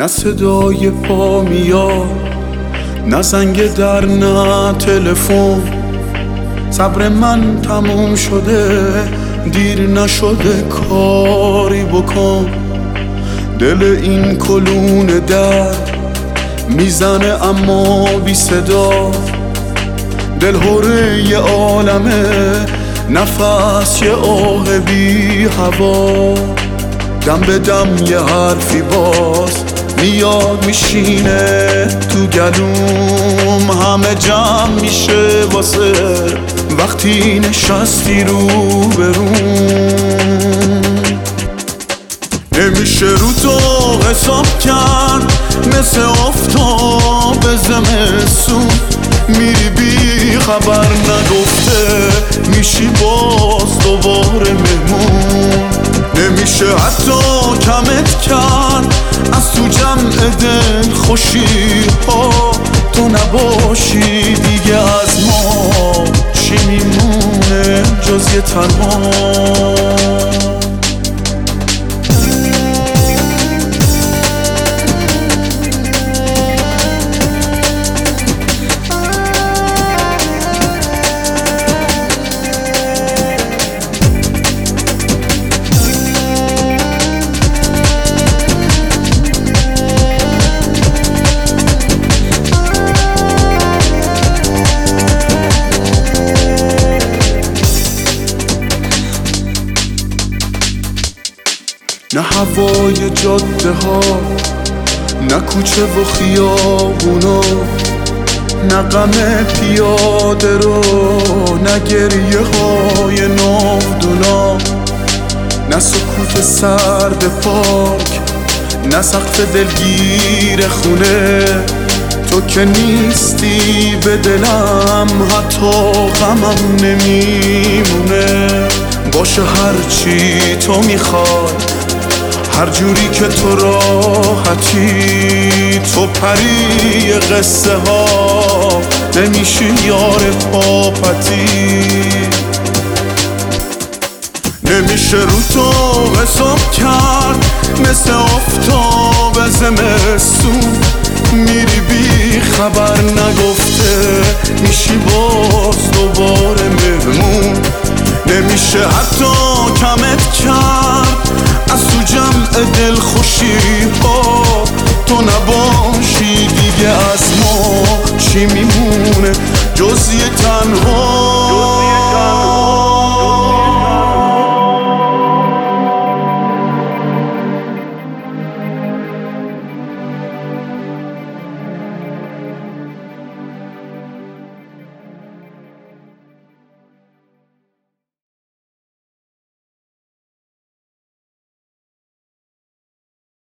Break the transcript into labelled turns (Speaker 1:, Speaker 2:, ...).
Speaker 1: نه صدای پا میاد، نه زنگ در، نه تلفن. صبر من تموم شده، دیر نشده کاری بکن. دل این کلون درد میزنه اما بی صدا. دل هره یه عالمه، نفس یه آه بی هوا. دم به دم یه حرفی باز میاد میشینه تو گلوم. همه جمع میشه واسه وقتی نشستی رو بروم. نمیشه رو تو حساب کرد، مثل آفتاب زمستون. میری بی خبر نگفته، میشی باز دوباره مهمون. نمیشه حتی کمت کرد از تو جمع دل خوشی ها. تو نباشی دیگه از ما چی میمونه جز یه تنها. نه هوای جاده ها، نه کوچه و خیابونا، نه غم پیاده رو، نه گریه های ناودونا، نه سکوت سرد پارک، نه سقف دلگیر خونه. تو که نیستی به دلم، حتی غمم نمیمونه. باشه هرچی تو میخوای، هر جوری که تو راحتی. تو پری قصه ها، نمیشی یار پاپتی. نمیشه رو تو حساب کرد، مثل آفتاب زمستون. میری بی خبر نگفته، میشی باز